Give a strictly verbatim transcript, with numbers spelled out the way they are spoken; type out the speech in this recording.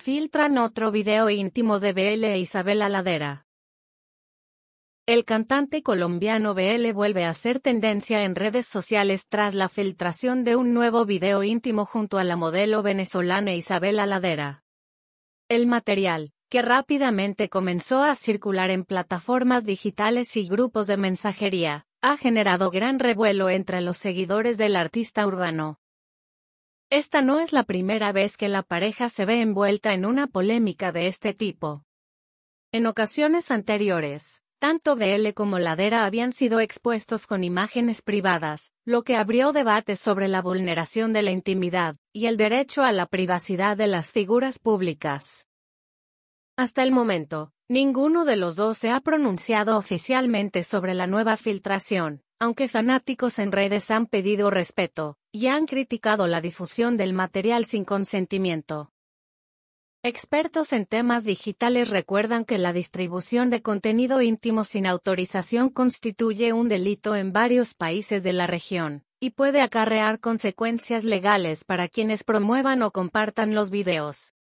Filtran otro video íntimo de B L e Isabela Ladera. El cantante colombiano B L vuelve a ser tendencia en redes sociales tras la filtración de un nuevo video íntimo junto a la modelo venezolana Isabela Ladera. El material, que rápidamente comenzó a circular en plataformas digitales y grupos de mensajería, ha generado gran revuelo entre los seguidores del artista urbano. Esta no es la primera vez que la pareja se ve envuelta en una polémica de este tipo. En ocasiones anteriores, tanto B L como Ladera habían sido expuestos con imágenes privadas, lo que abrió debates sobre la vulneración de la intimidad y el derecho a la privacidad de las figuras públicas. Hasta el momento, ninguno de los dos se ha pronunciado oficialmente sobre la nueva filtración, aunque fanáticos en redes han pedido respeto y han criticado la difusión del material sin consentimiento. Expertos en temas digitales recuerdan que la distribución de contenido íntimo sin autorización constituye un delito en varios países de la región, y puede acarrear consecuencias legales para quienes promuevan o compartan los videos.